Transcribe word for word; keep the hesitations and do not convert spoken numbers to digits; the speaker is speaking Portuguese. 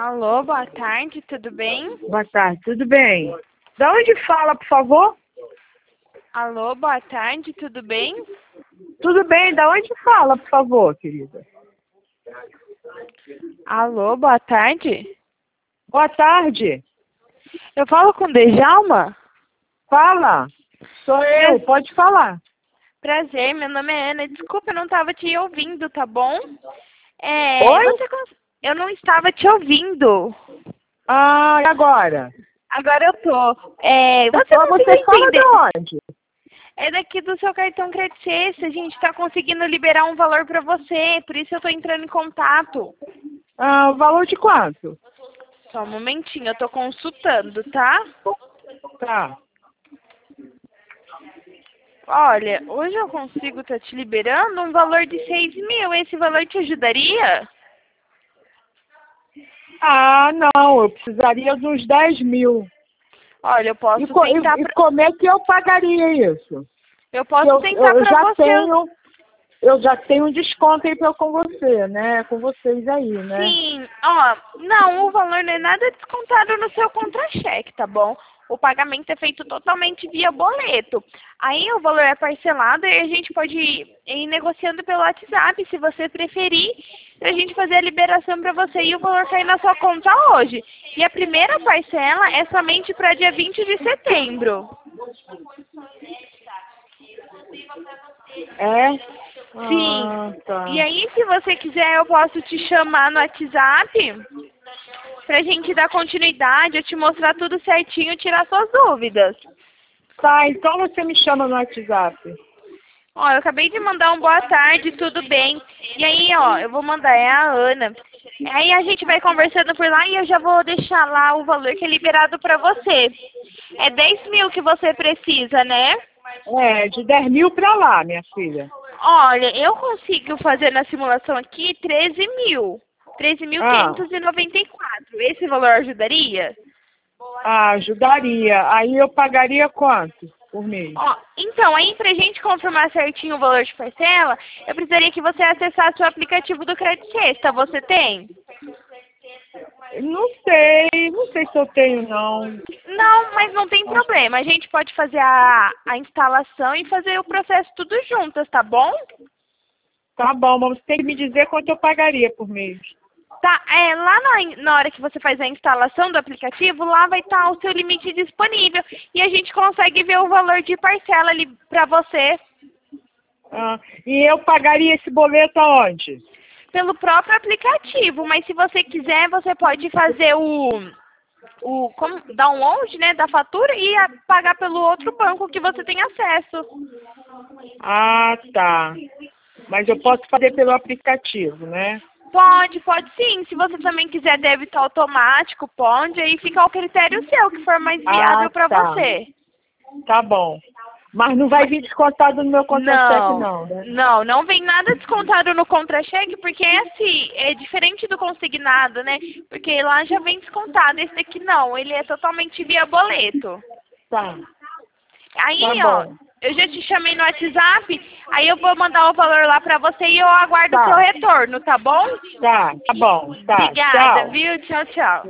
Alô, boa tarde, tudo bem? Boa tarde, tudo bem? Da onde fala, por favor? Alô, boa tarde, tudo bem? Tudo bem, da onde fala, por favor, querida? Alô, boa tarde. Boa tarde. Eu falo com Djalma? Fala. Sou eu, pode falar. Prazer, meu nome é Ana. Desculpa, eu não estava te ouvindo, tá bom? É, Oi? você cons- Eu não estava te ouvindo. Ah, e agora? Agora eu tô. É, você Então conseguiu você fala de entender? onde? É daqui do seu cartão Credicesta, a gente está conseguindo liberar um valor para você, por isso eu tô entrando em contato. Ah, o valor de quanto? Só um momentinho, eu tô consultando, tá? Tá. Olha, hoje eu consigo estar te liberando um valor de seis mil. Esse valor te ajudaria? Ah, não, eu precisaria de uns dez mil. Olha, eu posso E, co- tentar e, e pra, como é que eu pagaria isso? eu posso Eu, tentar eu para já você. tenho, eu já tenho um desconto aí pra, com você, né? Com vocês aí, né? Sim, ó, não, o valor não é nada descontado no seu contra-cheque, tá bom? O pagamento é feito totalmente via boleto. Aí o valor é parcelado e a gente pode ir negociando pelo WhatsApp, se você preferir, pra gente fazer a liberação para você e o valor cair na sua conta hoje. E a primeira parcela é somente para dia vinte de setembro. É? Sim. Ah, tá. E aí, se você quiser, eu posso te chamar no WhatsApp pra gente dar continuidade, eu te mostrar tudo certinho e tirar suas dúvidas. Tá, então você me chama no WhatsApp. Ó, eu acabei de mandar um boa tarde, tudo bem? E aí, ó, eu vou mandar, é a Ana. Aí a gente vai conversando por lá e eu já vou deixar lá o valor que é liberado pra você. É dez mil que você precisa, né? É, de dez mil pra lá, minha filha. Olha, eu consigo fazer na simulação aqui treze mil. treze mil Ah, quinhentos e noventa e quatro. Esse valor ajudaria? ah, ajudaria. Aí eu pagaria quanto por mês? Ó, então, aí pra gente confirmar certinho o valor de parcela, eu precisaria que você acessasse o aplicativo do Credit Sexta. Você tem? Não sei, não sei se eu tenho, não. Não, mas não tem Acho- problema. A gente pode fazer a, a instalação e fazer o processo tudo juntas, tá bom? Tá bom, mas você tem que me dizer quanto eu pagaria por mês. Tá, é, lá na, na hora que você faz a instalação do aplicativo, lá vai estar o seu limite disponível. E a gente consegue ver o valor de parcela ali pra você Ah, e eu pagaria esse boleto aonde? pelo próprio aplicativo. Mas se você quiser, você pode fazer o, o como, download, né, da fatura e a- pagar pelo outro banco que você tem acesso. Ah, tá. Mas eu posso fazer pelo aplicativo, né? Pode, pode sim. Se você também quiser débito automático, pode. Aí fica ao critério seu, que for mais Ah, viável pra tá. você. Tá bom. Mas não vai vir descontado no meu contra-cheque, Não, não, né? não, não vem nada descontado no contra-cheque, porque é assim, é diferente do consignado, né? Porque lá já vem descontado, esse daqui não, ele é totalmente via boleto. Tá. Aí, Tá ó, bom. eu já te chamei no WhatsApp, aí eu vou mandar o valor lá pra você e eu aguardo o seu Tá. retorno, tá bom? Tá, tá bom. Tá. Obrigada, Tchau. viu? Tchau, tchau.